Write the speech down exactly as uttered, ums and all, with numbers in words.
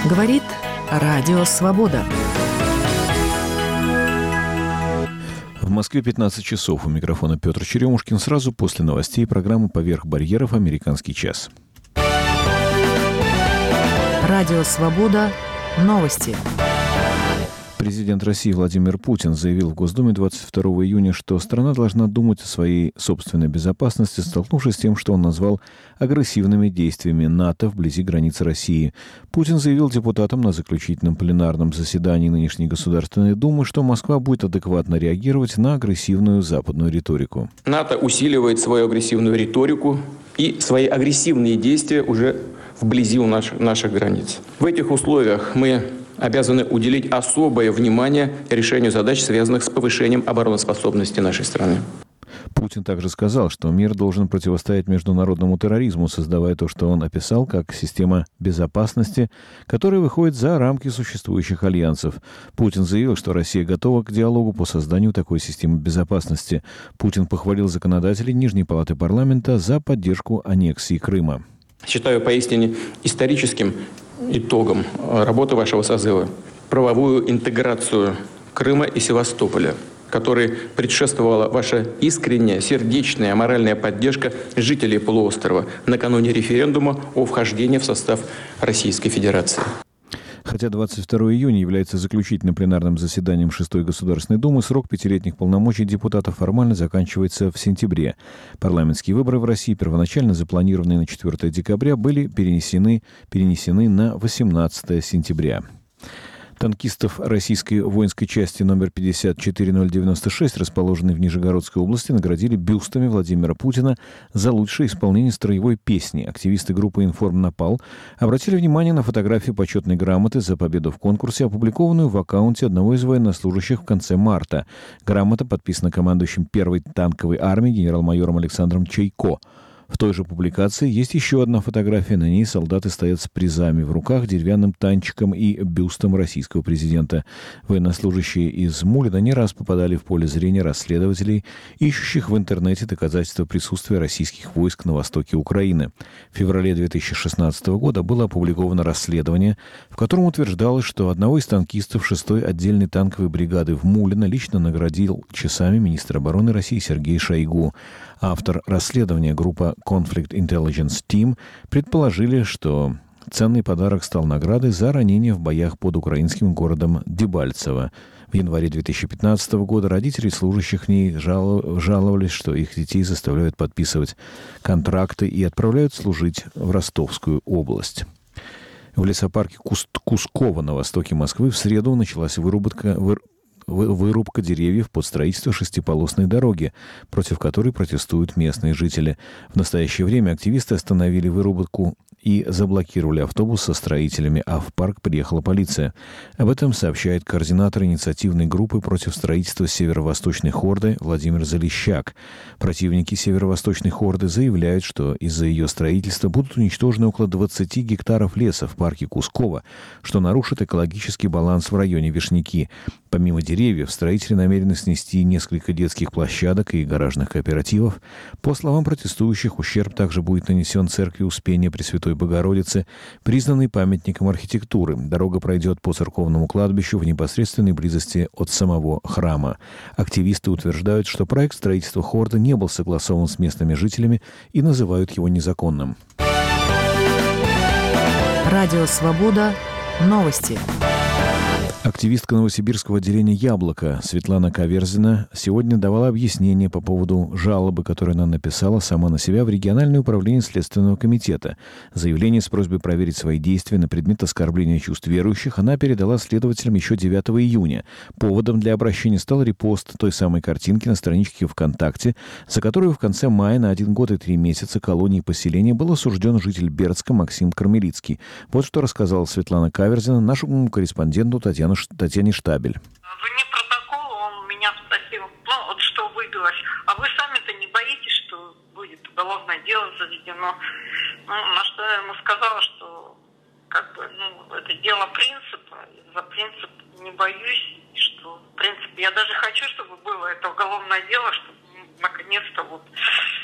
Говорит Радио Свобода. В Москве пятнадцать часов. У микрофона Петр Черемушкин. Сразу после новостей программы «Поверх барьеров. Американский час». Радио Свобода. Новости. Президент России Владимир Путин заявил в Госдуме двадцать второго июня, что страна должна думать о своей собственной безопасности, столкнувшись с тем, что он назвал агрессивными действиями НАТО вблизи границ России. Путин заявил депутатам на заключительном пленарном заседании нынешней Государственной Думы, что Москва будет адекватно реагировать на агрессивную западную риторику. НАТО усиливает свою агрессивную риторику и свои агрессивные действия уже вблизи у наших, наших границ. В этих условиях мы обязаны уделить особое внимание решению задач, связанных с повышением обороноспособности нашей страны. Путин также сказал, что мир должен противостоять международному терроризму, создавая то, что он описал как система безопасности, которая выходит за рамки существующих альянсов. Путин заявил, что Россия готова к диалогу по созданию такой системы безопасности. Путин похвалил законодателей Нижней палаты парламента за поддержку аннексии Крыма. Считаю поистине историческим итогом работы вашего созыва правовую интеграцию Крыма и Севастополя, которой предшествовала ваша искренняя, сердечная, моральная поддержка жителей полуострова накануне референдума о вхождении в состав Российской Федерации. Хотя двадцать второго июня является заключительным пленарным заседанием шестой Государственной Думы, срок пятилетних полномочий депутатов формально заканчивается в сентябре. Парламентские выборы в России, первоначально запланированные на четвёртого декабря, были перенесены, перенесены на восемнадцатого сентября. Танкистов российской воинской части номер пятьдесят четыре ноль девяносто шесть, расположенной в Нижегородской области, наградили бюстами Владимира Путина за лучшее исполнение строевой песни. Активисты группы «Информ-Напал» обратили внимание на фотографию почетной грамоты за победу в конкурсе, опубликованную в аккаунте одного из военнослужащих в конце марта. Грамота подписана командующим первой танковой армией генерал-майором Александром Чайко. В той же публикации есть еще одна фотография. На ней солдаты стоят с призами в руках, деревянным танчиком и бюстом российского президента. Военнослужащие из Мулина не раз попадали в поле зрения расследователей, ищущих в интернете доказательства присутствия российских войск на востоке Украины. В феврале две тысячи шестнадцатого года было опубликовано расследование, в котором утверждалось, что одного из танкистов шестой отдельной танковой бригады в Мулино лично наградил часами министр обороны России Сергей Шойгу. Автор расследования, группа Conflict Intelligence Team, предположили, что ценный подарок стал наградой за ранение в боях под украинским городом Дебальцево. В январе две тысячи пятнадцатого года родители служащих в ней жаловались, что их детей заставляют подписывать контракты и отправляют служить в Ростовскую область. В лесопарке Кусково на востоке Москвы в среду началась вырубка вырубка деревьев под строительство шестиполосной дороги, против которой протестуют местные жители. В настоящее время активисты остановили вырубку и заблокировали автобус со строителями, а в парк приехала полиция. Об этом сообщает координатор инициативной группы против строительства Северо-Восточной Хорды Владимир Залищак. Противники Северо-Восточной Хорды заявляют, что из-за ее строительства будут уничтожены около двадцати гектаров леса в парке Кусково, что нарушит экологический баланс в районе Вишняки. Помимо деревьев, строители намерены снести несколько детских площадок и гаражных кооперативов. По словам протестующих, ущерб также будет нанесен церкви Успения Пресвятой Богородицы, признанной памятником архитектуры. Дорога пройдет по церковному кладбищу в непосредственной близости от самого храма. Активисты утверждают, что проект строительства хорда не был согласован с местными жителями и называют его незаконным. Радио Свобода. Новости. Активистка новосибирского отделения «Яблоко» Светлана Каверзина сегодня давала объяснение по поводу жалобы, которую она написала сама на себя в региональное управление Следственного комитета. Заявление с просьбой проверить свои действия на предмет оскорбления чувств верующих она передала следователям еще девятого июня. Поводом для обращения стал репост той самой картинки на страничке ВКонтакте, за которую в конце мая на один год и три месяца колонии поселения был осужден житель Бердска Максим Кармелицкий. Вот что рассказала Светлана Каверзина нашему корреспонденту Татьяну Татьяне Штабель. Вне протокола он меня спросил, ну вот что выбилось, а вы сами-то не боитесь, что будет уголовное дело заведено? Ну, на что я ему сказала, что как бы, ну, это дело принципа, за принцип не боюсь, что в принципе я даже хочу, чтобы было это уголовное дело, чтобы наконец-то вот